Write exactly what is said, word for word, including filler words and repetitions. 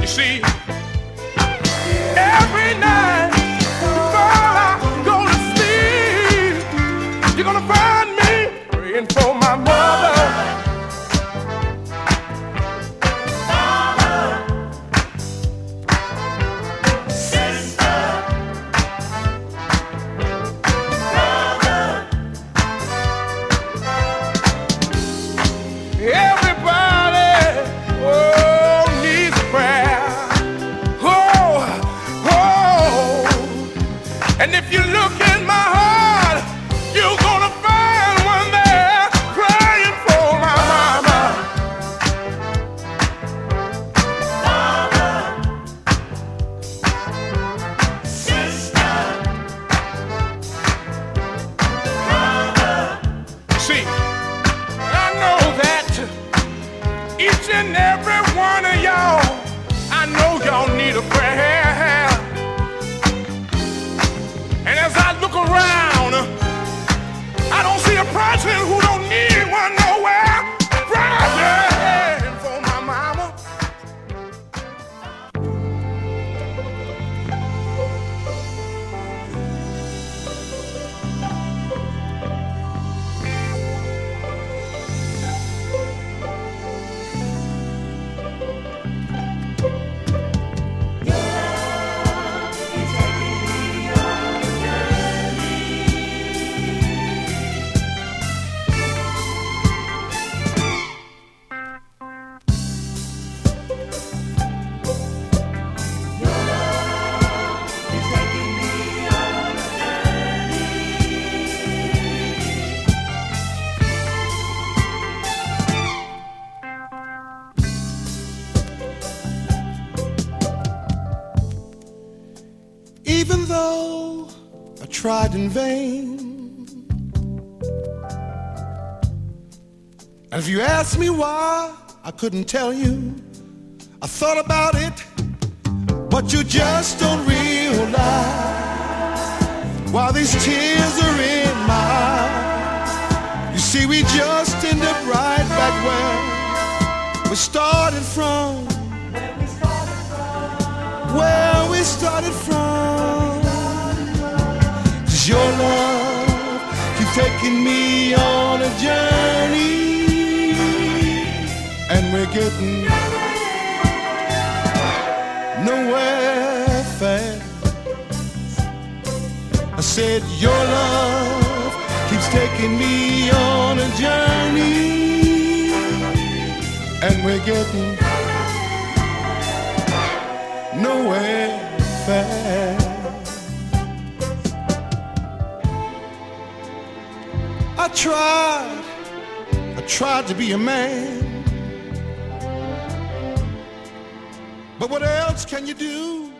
You see, every night before I go to sleep, you're gonna find me praying for my mother. And if you look in my heart, you're gonna find one there praying for my mama. Mother, sister, brother. See, I know that each and every one of y'all, I know y'all need a prayer. And as I look around, I don't see a person who don't need one nowhere. Praying for my mama. Even though I tried in vain, and if you ask me why, I couldn't tell you. I thought about it, but you just don't realize while these tears are in my eyes. You see, we just end up right back where we started from. Where we started from. 'Cause your love keeps taking me on a journey, and we're getting nowhere fast. I said your love keeps taking me on a journey, and we're getting nowhere fast. I tried, I tried to be a man, but what else can you do